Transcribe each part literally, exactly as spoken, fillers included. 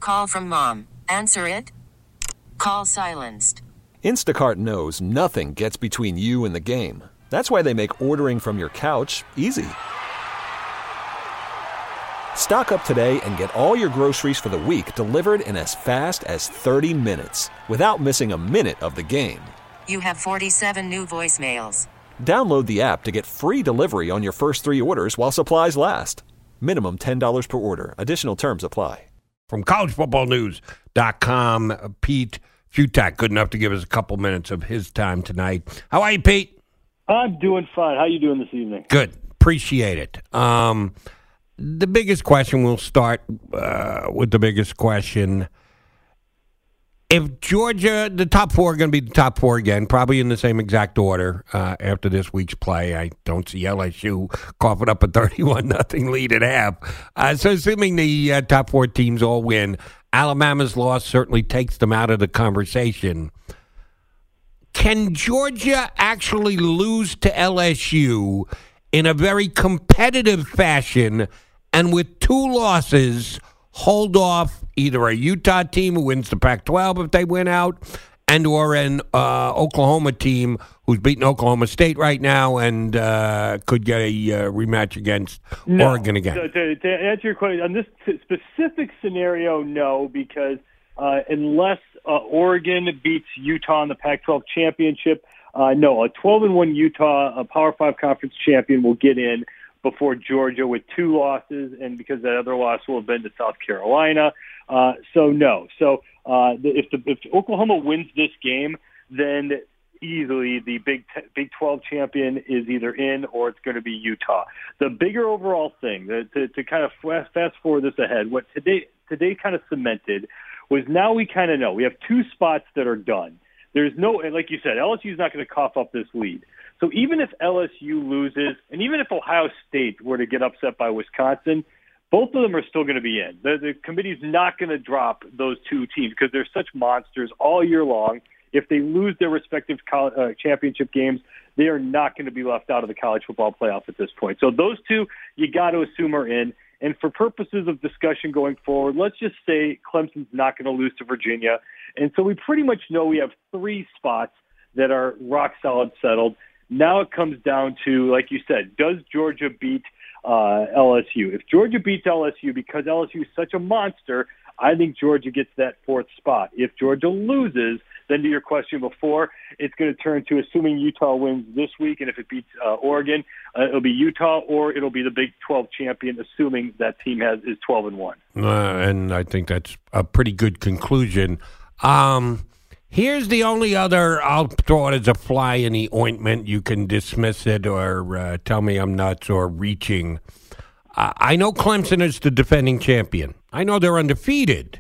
Call from mom. Answer it. Call silenced. Instacart knows nothing gets between you and the game. That's why they make ordering from your couch easy. Stock up today and get all your groceries for the week delivered in as fast as thirty minutes without missing a minute of the game. You have forty-seven new voicemails. Download the app to get free delivery on your first three orders while supplies last. Minimum ten dollars per order. Additional terms apply. From college football news dot com, Pete Fiutak, good enough to give us a couple minutes of his time tonight. How are you, Pete? I'm doing fine. How you doing this evening? Good. Appreciate it. Um, the biggest question, we'll start uh, with the biggest question. If Georgia, the top four are going to be the top four again, probably in the same exact order uh, after this week's play. I don't see L S U coughing up a thirty-one nothing lead at half. Uh, so assuming the uh, top four teams all win, Alabama's loss certainly takes them out of the conversation. Can Georgia actually lose to L S U in a very competitive fashion and with two losses hold off either a Utah team who wins the Pac twelve if they win out, and or an uh, Oklahoma team who's beating Oklahoma State right now and uh, could get a uh, rematch against no. Oregon again? So to, to answer your question, on this specific scenario, no, because uh, unless uh, Oregon beats Utah in the Pac twelve championship, uh, no, a twelve and one Utah, a Power five conference champion, will get in before Georgia with two losses, and because that other loss will have been to South Carolina. Uh, so no. So uh, the, if the, if Oklahoma wins this game, then easily the Big Big twelve champion is either in or it's going to be Utah. The bigger overall thing, the, to, to kind of fast, fast forward this ahead, what today today kind of cemented was now we kind of know we have two spots that are done. There's no, and like you said, L S U is not going to cough up this lead. So even if L S U loses, and even if Ohio State were to get upset by Wisconsin, both of them are still going to be in. The, the committee's not going to drop those two teams because they're such monsters all year long. If they lose their respective college, uh, championship games, they are not going to be left out of the college football playoff at this point. So those two, you got to assume are in. And for purposes of discussion going forward, let's just say Clemson's not going to lose to Virginia. And so we pretty much know we have three spots that are rock solid settled. Now it comes down to, like you said, does Georgia beat uh, L S U? If Georgia beats L S U, because L S U is such a monster, I think Georgia gets that fourth spot. If Georgia loses, then to your question before, it's going to turn to assuming Utah wins this week, and if it beats uh, Oregon, uh, it'll be Utah or it'll be the Big twelve champion, assuming that team has is twelve and one. Uh, and I think that's a pretty good conclusion. Um, here's the only other, I'll throw it as a fly in the ointment. You can dismiss it or uh, tell me I'm nuts or reaching. Uh, I know Clemson is the defending champion. I know they're undefeated.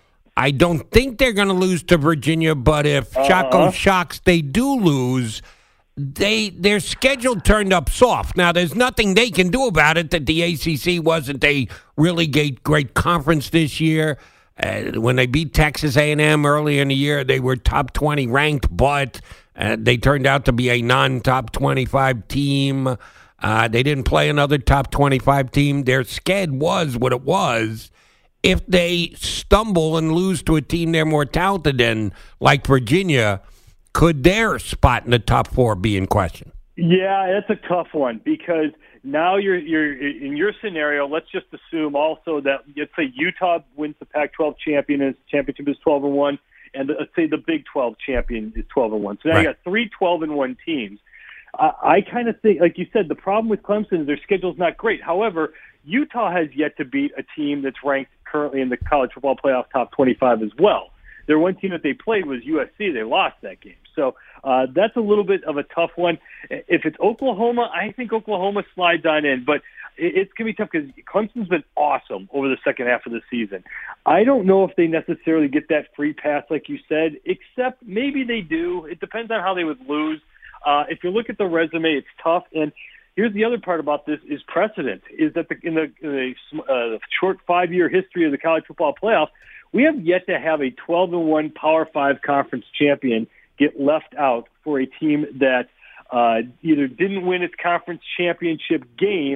I don't think they're going to lose to Virginia, but if uh-huh. Chaco shocks they do lose, they their schedule turned up soft. Now, there's nothing they can do about it that the A C C wasn't a really great, great conference this year. Uh, when they beat Texas A and M early in the year, they were top twenty ranked, but uh, they turned out to be a non-top twenty-five team. Uh, they didn't play another top twenty-five team. Their sched was what it was. If they stumble and lose to a team they're more talented than, like Virginia, could their spot in the top four be in question? Yeah, that's a tough one because now you're you're in your scenario. Let's just assume also that let's say Utah wins the Pac twelve champion and championship is twelve and one, and let's say the Big twelve champion is twelve and one. So now right. you got three twelve and one teams. I, I kind of think, like you said, the problem with Clemson is their schedule's not great. However, Utah has yet to beat a team that's ranked currently in the college football playoff top twenty-five as well. Their one team that they played was U S C. They lost that game. So uh, that's a little bit of a tough one. If it's Oklahoma, I think Oklahoma slides on in, but it, it's going to be tough because Clemson's been awesome over the second half of the season. I don't know if they necessarily get that free pass like you said, except maybe they do. It depends on how they would lose. Uh, if you look at the resume, it's tough. And here's the other part about this is precedent, is that the, in the, in the uh, short five-year history of the college football playoff, we have yet to have a twelve and one Power five conference champion get left out for a team that uh, either didn't win its conference championship game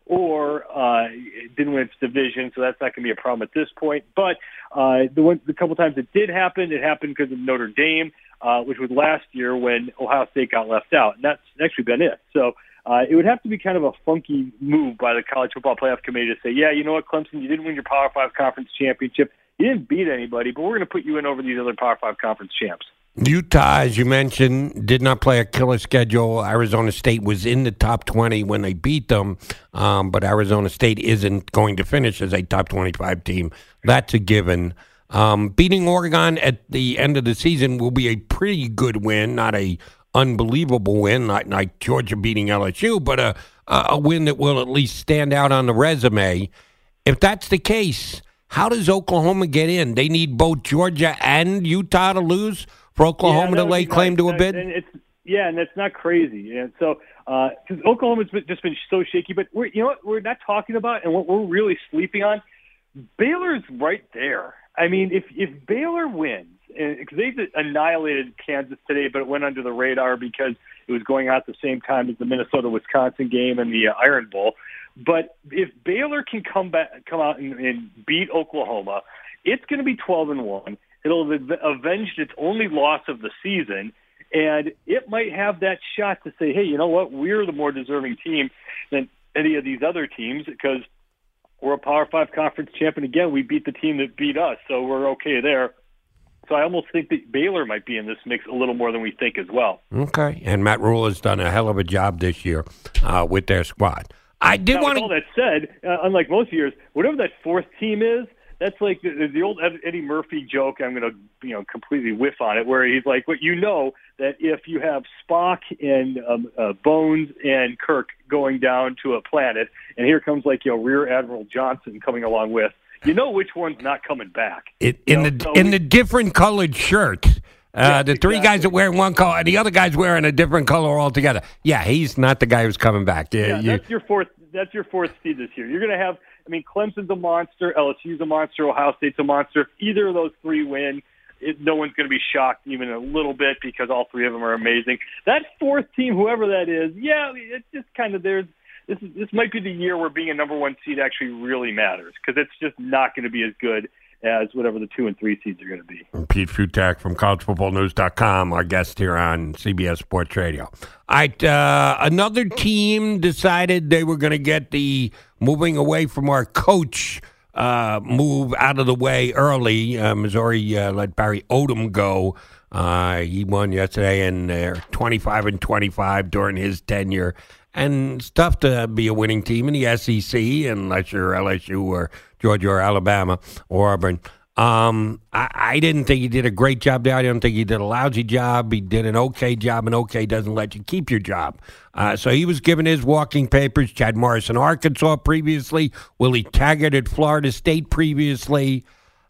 or uh, it didn't win its division, so that's not going to be a problem at this point. But uh, the, one, the couple times it did happen, it happened because of Notre Dame, uh, which was last year when Ohio State got left out, and that's actually been it. So uh, it would have to be kind of a funky move by the College Football Playoff Committee to say, yeah, you know what, Clemson, you didn't win your Power Five Conference championship. You didn't beat anybody, but we're going to put you in over these other Power Five Conference champs. Utah, as you mentioned, did not play a killer schedule. Arizona State was in the top twenty when they beat them, um, but Arizona State isn't going to finish as a top twenty-five team. That's a given. Um, beating Oregon at the end of the season will be a pretty good win, not a unbelievable win, not like Georgia beating L S U, but a, a win that will at least stand out on the resume. If that's the case, how does Oklahoma get in? They need both Georgia and Utah to lose for Oklahoma yeah, to lay claim nice. to a bid? And it's, yeah, and that's not crazy. And so, because uh, Oklahoma's been, just been so shaky, but we're, you know what we're not talking about, and what we're really sleeping on, Baylor's right there. I mean, if if Baylor wins, because they annihilated Kansas today, but it went under the radar because it was going out at the same time as the Minnesota-Wisconsin game and the uh, Iron Bowl. But if Baylor can come back, come out and, and beat Oklahoma, it's going to be twelve and one. It'll have avenged its only loss of the season, and it might have that shot to say, hey, you know what, we're the more deserving team than any of these other teams because we're a Power Five conference champion. Again, we beat the team that beat us, so we're okay there. So I almost think that Baylor might be in this mix a little more than we think as well. Okay, and Matt Rule has done a hell of a job this year uh, with their squad. I did now, want with all that said, uh, unlike most years, whatever that fourth team is, that's like the, the old Eddie Murphy joke. I'm going to, you know, completely whiff on it, where he's like, "What well, you know that if you have Spock and um, uh, Bones and Kirk going down to a planet, and here comes like you know Rear Admiral Johnson coming along with, you know which one's not coming back." It, in know? the so in we, the different colored shirts. Uh, yeah, the three exactly. guys are wearing one color, and the other guy's wearing a different color altogether. Yeah, he's not the guy who's coming back. Yeah, yeah you, that's your fourth. That's your fourth seed this year. You're going to have. I mean, Clemson's a monster, L S U's a monster, Ohio State's a monster. If either of those three win, it, no one's going to be shocked even a little bit because all three of them are amazing. That fourth team, whoever that is, yeah, it's just kind of there's. This is this might be the year where being a number one seed actually really matters because it's just not going to be as good as whatever the two and three seeds are going to be. Pete Futak from college football news dot com, our guest here on C B S Sports Radio. All right, uh, another team decided they were going to get the moving away from our coach uh, move out of the way early. Uh, Missouri uh, let Barry Odom go. Uh, he won yesterday, and they're twenty-five and twenty-five during his tenure. And it's tough to be a winning team in the S E C unless you're L S U or Georgia or Alabama or Auburn. Um, I, I didn't think he did a great job there. I didn't think he did a lousy job. He did an okay job, and okay doesn't let you keep your job. Uh, so he was given his walking papers. Chad Morris in Arkansas previously. Willie Taggart at Florida State previously.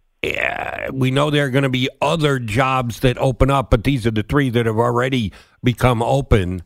Yeah, we know there are going to be other jobs that open up, but these are the three that have already become open.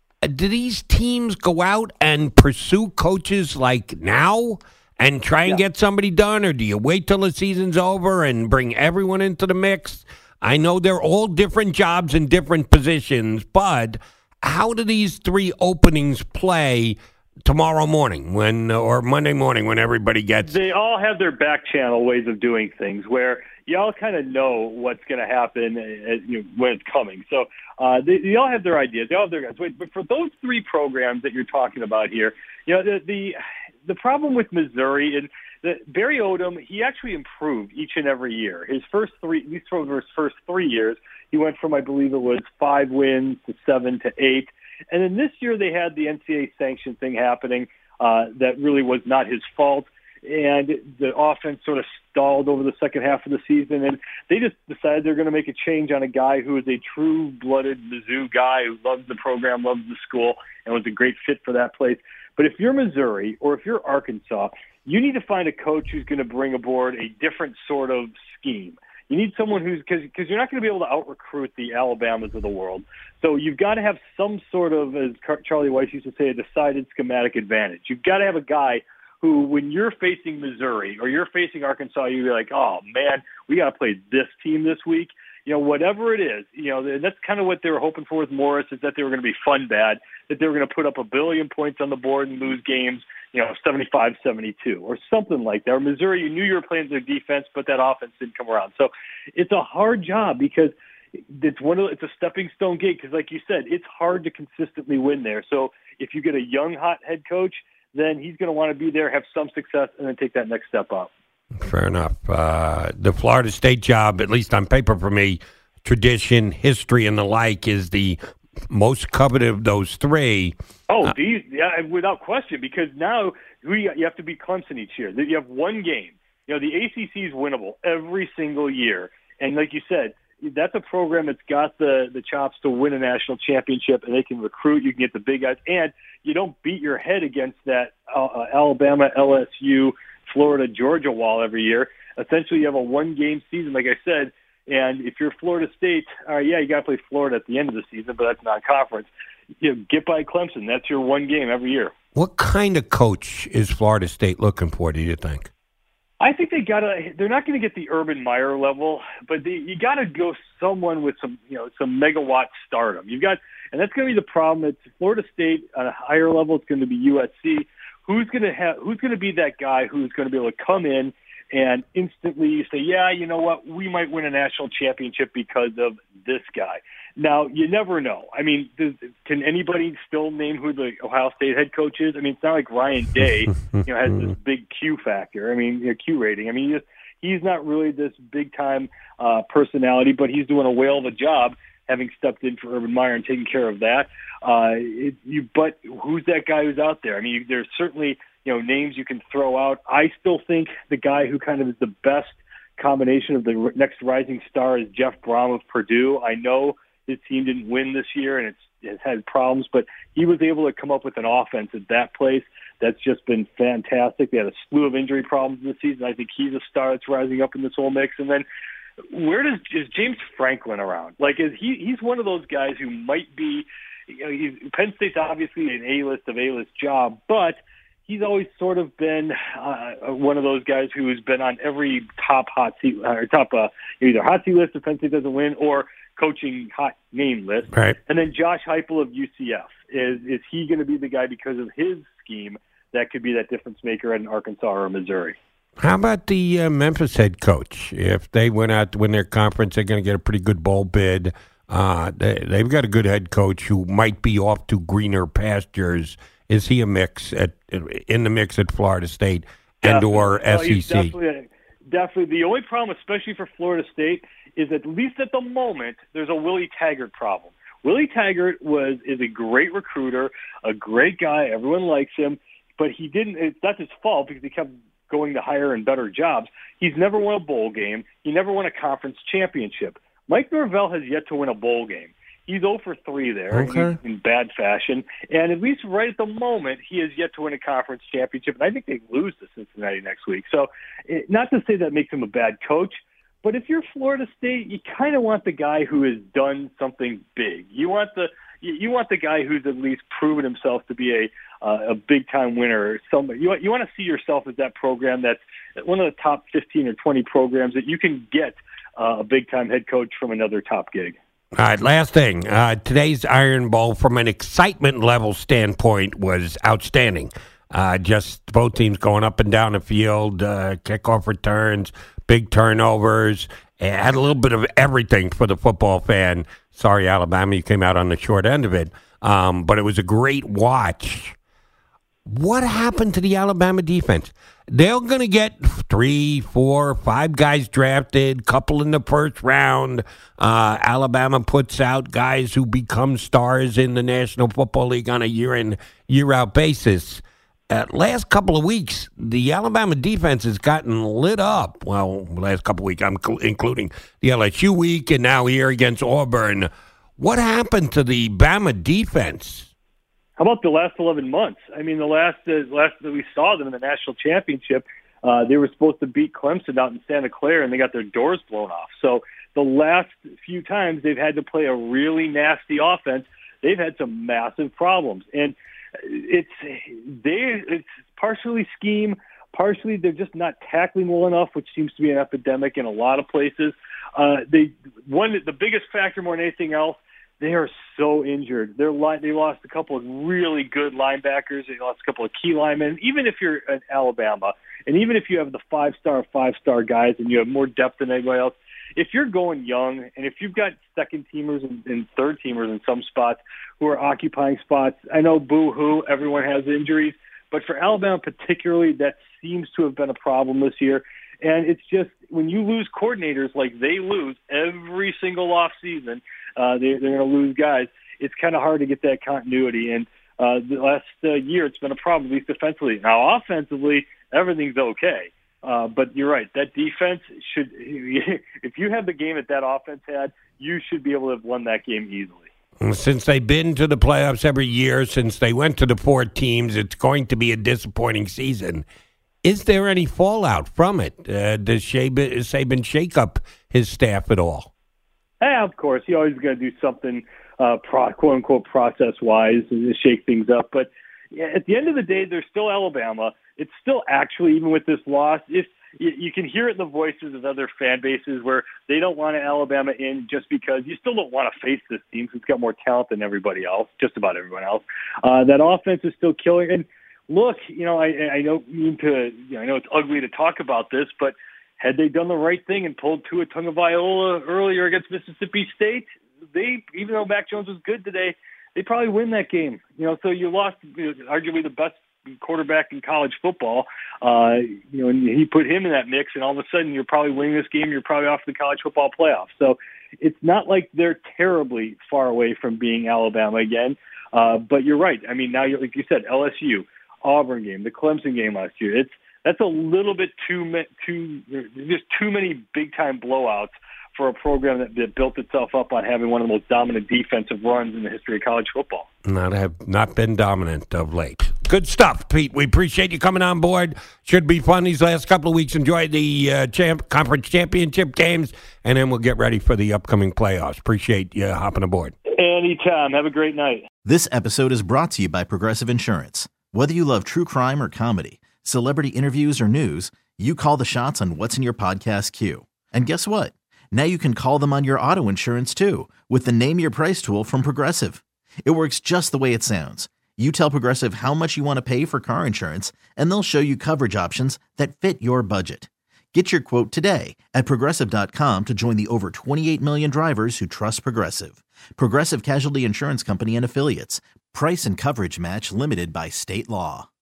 Do these teams go out and pursue coaches like now and try and yeah. get somebody done, or do you wait till the season's over and bring everyone into the mix? I know they're all different jobs and different positions, but how do these three openings play tomorrow morning when or Monday morning when everybody gets... They all have their back channel ways of doing things where you all kind of know what's going to happen as, you know, when it's coming. So uh, they, they all have their ideas. They all have their guys. But for those three programs that you're talking about here, you know, the the, the problem with Missouri and the, Barry Odom, he actually improved each and every year. His first three, at least for his first three years, he went from, I believe it was five wins to seven to eight. And then this year they had the N C double A sanction thing happening uh, that really was not his fault. And the offense sort of stalled over the second half of the season. And they just decided they're going to make a change on a guy who is a true-blooded Mizzou guy who loves the program, loves the school, and was a great fit for that place. But if you're Missouri or if you're Arkansas, you need to find a coach who's going to bring aboard a different sort of scheme. You need someone who's – because you're not going to be able to out-recruit the Alabamas of the world. So you've got to have some sort of, as Charlie Weiss used to say, a decided schematic advantage. You've got to have a guy – who, when you're facing Missouri or you're facing Arkansas, you'd be like, oh, man, we got to play this team this week. You know, whatever it is, you know, that's kind of what they were hoping for with Morris, is that they were going to be fun bad, that they were going to put up a billion points on the board and lose games, you you know, seventy-five seventy-two or something like that. Or Missouri, you knew you were playing their defense, but that offense didn't come around. So it's a hard job because it's one of it's a stepping stone gate. Because, like you said, it's hard to consistently win there. So if you get a young, hot head coach, then he's going to want to be there, have some success, and then take that next step up. Fair enough. Uh, the Florida State job, at least on paper for me, tradition, history, and the like, is the most coveted of those three. Oh, uh, these, yeah, without question, because now we, you have to beat Clemson each year. You have one game. You know, the A C C is winnable every single year. And like you said, that's a program that's got the, the chops to win a national championship, and they can recruit. You can get the big guys, and you don't beat your head against that uh, Alabama, L S U, Florida, Georgia wall every year. Essentially, you have a one-game season, like I said, and if you're Florida State, all right, yeah, you got to play Florida at the end of the season, but that's non-conference. You know, get by Clemson. That's your one game every year. What kind of coach is Florida State looking for, do you think? I think they gotta. They're not going to get the Urban Meyer level, but they, you got to go someone with some, you know, some megawatt stardom. You've got, and that's going to be the problem. It's Florida State at a higher level. It's going to be U S C. Who's going to have? Who's going to be that guy who's going to be able to come in and instantly say, yeah, you know what, we might win a national championship because of this guy. Now, you never know. I mean, does, can anybody still name who the Ohio State head coach is? I mean, it's not like Ryan Day, you know, has this big Q factor. I mean, you know, Q rating. I mean, he's, he's not really this big-time uh, personality, but he's doing a whale of a job having stepped in for Urban Meyer and taking care of that. Uh, it, you, but who's that guy who's out there? I mean, you, there's certainly, you know, names you can throw out. I still think the guy who kind of is the best combination of the next rising star is Jeff Brom of Purdue. I know his team didn't win this year and it's, it's had problems, but he was able to come up with an offense at that place that's just been fantastic. They had a slew of injury problems this season. I think he's a star that's rising up in this whole mix. And then where does is James Franklin around? Like, is he he's one of those guys who might be, you know, he's, Penn State's obviously an A-list of A-list job, but he's always sort of been uh, one of those guys who's been on every top hot seat or top uh, either hot seat list if Penn State doesn't win or coaching hot name list. Right. And then Josh Heupel of U C F. Is is he going to be the guy because of his scheme that could be that difference maker at an Arkansas or Missouri? How about the uh, Memphis head coach? If they went out to win their conference, they're going to get a pretty good bowl bid. Uh, they, they've got a good head coach who might be off to greener pastures. Is he a mix at in the mix at Florida State and definitely. or S E C? Well, definitely, definitely. The only problem, especially for Florida State, is at least at the moment there's a Willie Taggart problem. Willie Taggart was is a great recruiter, a great guy. Everyone likes him, but he didn't. It's not his fault because he kept going to higher and better jobs. He's never won a bowl game. He never won a conference championship. Mike Norvell has yet to win a bowl game. He's zero for three there okay. in bad fashion. And at least right at the moment, he has yet to win a conference championship. And I think they lose to Cincinnati next week. So it, not to say that makes him a bad coach, but if you're Florida State, you kind of want the guy who has done something big. You want the you, you want the guy who's at least proven himself to be a uh, a big time winner. Or somebody you you want to see yourself as that program that's one of the top fifteen or twenty programs that you can get uh, a big time head coach from another top gig. All right, last thing. Uh, today's Iron Bowl, from an excitement level standpoint, was outstanding. Uh, just both teams going up and down the field, uh, kickoff returns, big turnovers. It had a little bit of everything for the football fan. Sorry, Alabama, you came out on the short end of it. Um, but it was a great watch. What happened to the Alabama defense? They're going to get three, four, five guys drafted, couple in the first round. Uh, Alabama puts out guys who become stars in the National Football League on a year-in, year-out basis. Uh, last couple of weeks, the Alabama defense has gotten lit up. Well, last couple of weeks, I'm cl- including the L S U week and now here against Auburn. What happened to the Bama defense? How about the last eleven months? I mean, the last uh, last that we saw them in the national championship, uh, they were supposed to beat Clemson out in Santa Clara, and they got their doors blown off. So the last few times they've had to play a really nasty offense, they've had some massive problems. And it's they it's partially scheme, partially they're just not tackling well enough, which seems to be an epidemic in a lot of places. Uh, they one the biggest factor more than anything else. they are so injured. They're li- they lost a couple of really good linebackers. They lost a couple of key linemen. Even if you're at Alabama, and even if you have the five-star, five-star guys and you have more depth than anybody else, if you're going young and if you've got second-teamers and, and third-teamers in some spots who are occupying spots, I know boo-hoo, everyone has injuries, but for Alabama particularly, that seems to have been a problem this year. And it's just when you lose coordinators like they lose every single off season, uh, they, they're going to lose guys. It's kind of hard to get that continuity. And uh, the last uh, year, it's been a problem, at least defensively. Now, offensively, everything's okay. Uh, but you're right. That defense should, if you have the game that that offense had, you should be able to have won that game easily. Since they've been to the playoffs every year, since they went to the four teams, it's going to be a disappointing season. Is there any fallout from it? Uh, does Saban, Saban shake up his staff at all? Yeah, of course. He always got to do something, uh, pro, quote-unquote, process-wise to shake things up. But yeah, at the end of the day, they're still Alabama. It's still actually, even with this loss, if you, you can hear it in the voices of other fan bases where they don't want Alabama in just because you still don't want to face this team because it's got more talent than everybody else, just about everyone else. Uh, that offense is still killing. And look, you know, I, I don't mean to, you know, I know it's ugly to talk about this, but had they done the right thing and pulled Tua Tagovailoa earlier against Mississippi State, they, even though Mac Jones was good today, they probably win that game. You know, so you lost you know, arguably the best quarterback in college football. Uh, you know, and he put him in that mix, and all of a sudden you're probably winning this game. You're probably off the college football playoff. So it's not like they're terribly far away from being Alabama again. Uh, but you're right. I mean, now, you're, like you said, L S U, Auburn game, the Clemson game last year. It's that's a little bit too too just too many big time blowouts for a program that, that built itself up on having one of the most dominant defensive runs in the history of college football. Not have not been dominant of late. Good stuff, Pete. We appreciate you coming on board. Should be fun these last couple of weeks. Enjoy the uh, champ, conference championship games, and then we'll get ready for the upcoming playoffs. Appreciate you hopping aboard. Anytime. Have a great night. This episode is brought to you by Progressive Insurance. Whether you love true crime or comedy, celebrity interviews or news, you call the shots on what's in your podcast queue. And guess what? Now you can call them on your auto insurance too with the Name Your Price tool from Progressive. It works just the way it sounds. You tell Progressive how much you want to pay for car insurance, and they'll show you coverage options that fit your budget. Get your quote today at Progressive dot com to join the over twenty-eight million drivers who trust Progressive. Progressive Casualty Insurance Company and Affiliates. Price and coverage match limited by state law.